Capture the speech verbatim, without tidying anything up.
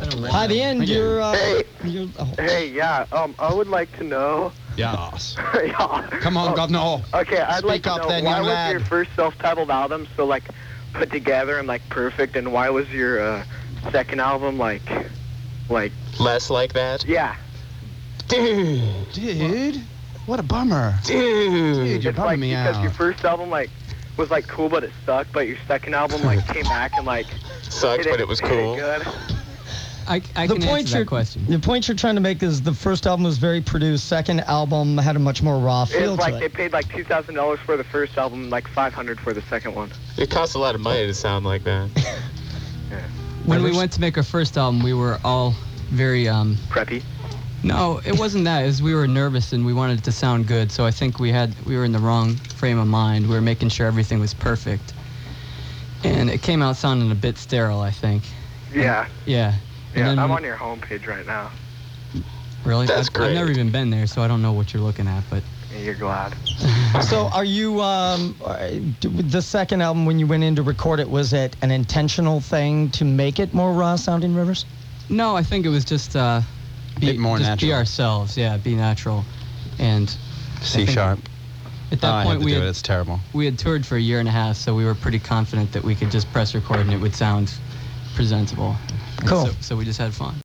Hi, the end. You're. Uh, Hey. you're oh. Hey, yeah. Um, I would like to know. Yes. yeah. Come on, Oh, Governor. Okay, I'd Speak like to up know then, why young was lad. your first self-titled album so like put together and like perfect, and why was your uh, second album like, like Less like that? yeah, Dude. Dude, what a bummer. Dude. Dude, you're it's bumming like me because out. your first album like was like cool but it sucked, but your second album like came back and like Sucked, hit but it was hit cool. good. I, I The can point answer you're that question. the point you're trying to make is the first album was very produced. Second album had a much more raw It feel was to like it. they paid like two thousand dollars for the first album, like five hundred for the second one. It costs a lot of money to sound like that. When we Rivers? went to make our first album, we were all very, um, Preppy. no, it wasn't that. It was we were nervous and we wanted it to sound good. So I think we had, we were in the wrong frame of mind. We were making sure everything was perfect. And it came out sounding a bit sterile, I think. Yeah. Yeah. And Yeah, then I'm we- on your homepage right now. Really? That's I've, great. I've never even been there, so I don't know what you're looking at, but. Yeah, you're glad. So are you, um, uh, d- the second album, when you went in to record it, was it an intentional thing to make it more raw sounding, Rivers? No, I think it was just, uh, be, Bit more just be natural. ourselves. Yeah, be natural. And C think- sharp. at that oh, I point, had to we do had, it. It's terrible. we had toured for a year and a half, so we were pretty confident that we could just press record and it would sound presentable. And Cool. So, so we just had fun.